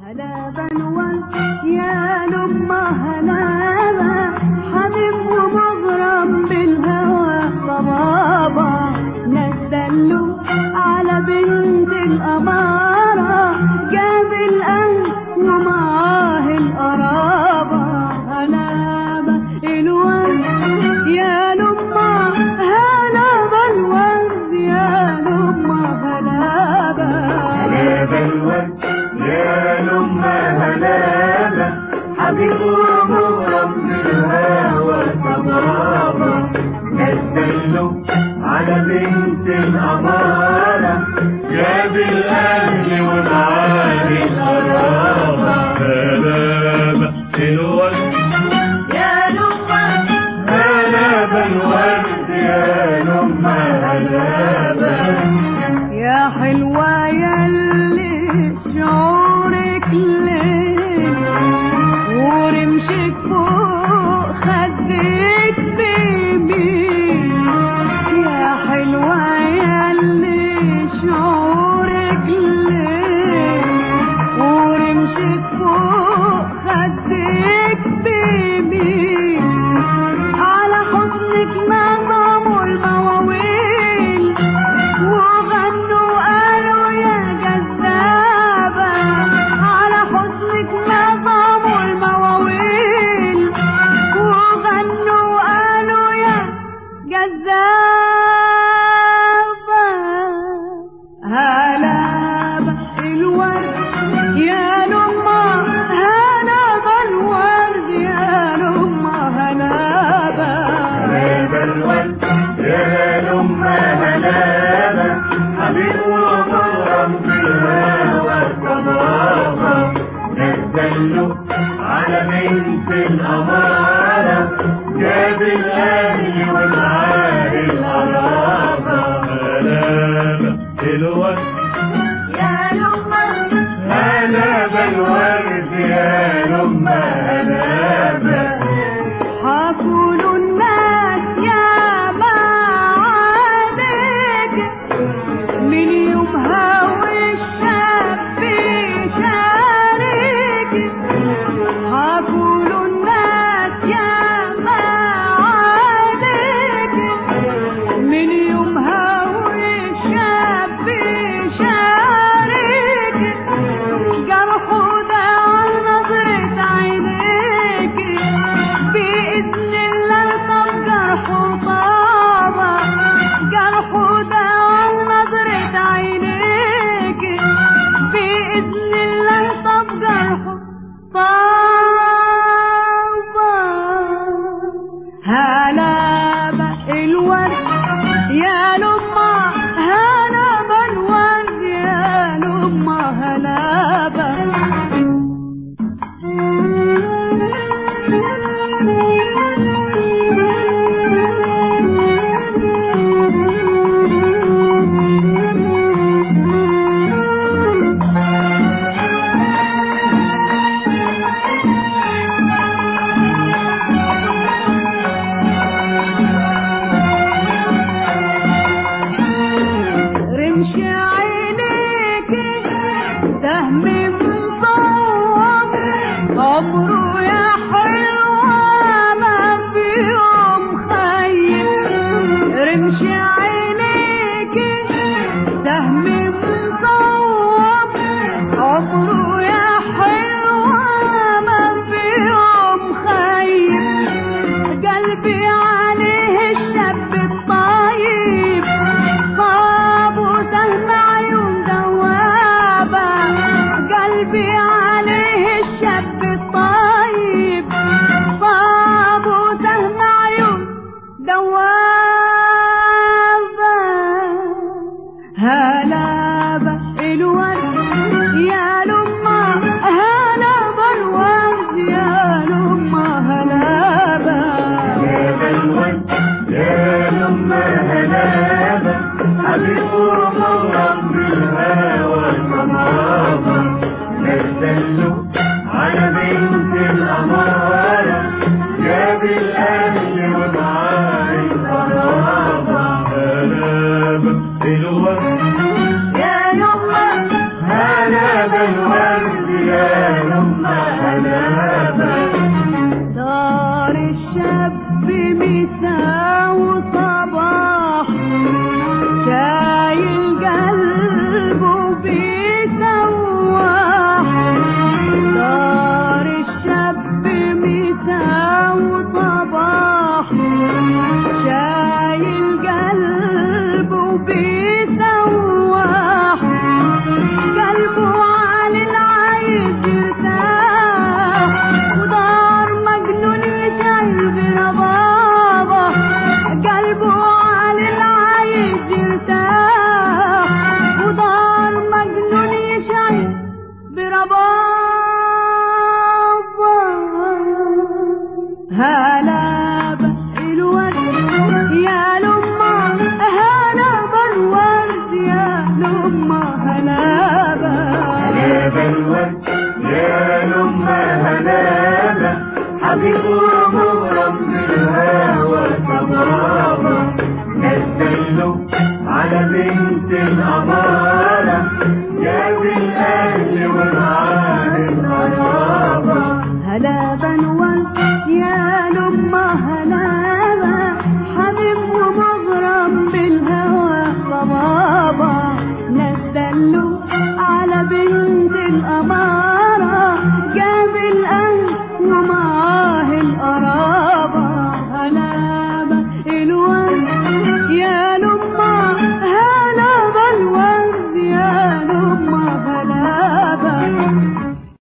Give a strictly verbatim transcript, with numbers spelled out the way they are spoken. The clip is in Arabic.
هلابا الورد يا لما هلابا حبيب ومغرم بالهوى صبابا نزلوا على بنت الأمارة جاب الأهل ومعاه القرابة هلابا الورد يا لما هلابا الورد يا لما هلابا هلابا الورد يا لما هلابا حبيب ومغرم بالهوى صبابا نزلوا على بنت الأمارة جاب الأهل ومعاه القرابة هلابا الورد يا لما هلابا الورد يا لما هلابا يا حلوة ياللي شعورك ليه ورمشك فوق خدك بيمين يا حلوة ياللي شعورك ليه ورمشك فوق خدك بيمين على حضنك نظموا المواويل وغنوا قالوا يا جذابة على حضنك نظموا المواويل وغنوا قالوا يا جذابة هلابا الورد يا لما هلابا الورد يا لما هلابا هلابا الورد يا لما هلابا حبيب ومغرم بالهوى صبابا نزلوا على بنت الأمارة جاب الأهل ومعاه القرابة هلابا الورد يا لما هلابا الورد يا لما هلابا حكوا الناس يا ما عليك من يومها والشاب شارك حكوا الناس يا ما عليك من يومها والشاب شارك جرحوا ده عن نظرة عينيك بإذن الله طب جرحوا طابة جرحوا ده عن نظرة عينيك بإذن الله طب جرحوا طابة هلابا الورد يا لما هلابا الورد يا لما هلابا رمش عينيك سهم مصوب عمره يا حلوة ما في يوم خيب رمش عينيك سهم مصوب عمره يا حلوة ما في يوم خيب قلبي عليه الشاب الطيب صابوا سهم عيون دوابة قلبي عليه الشاب الطيب صابوا سهم عيون دوابة هلابا الورد يا لما هلابا الورد يا لما هلابا هلابا الورد يا لما هلابا حبيب ومغرم بالهوى صبابا نزلوا على بنت الأمارة جاب الأهل ومعاه القرابة هلابا الورد يا لما هلابا الورد يا هلابة الورد يا لما هلابة الورد يا لما هلابة هلابة الورد يا لما هلابة حبيب ومغرم بالهوى صبابة نزله على بنت الأمارة جاب الأهل ومعاه القرابة هلابة الورد يا لما هلابة حبيب ومغرم بالهوى صبابة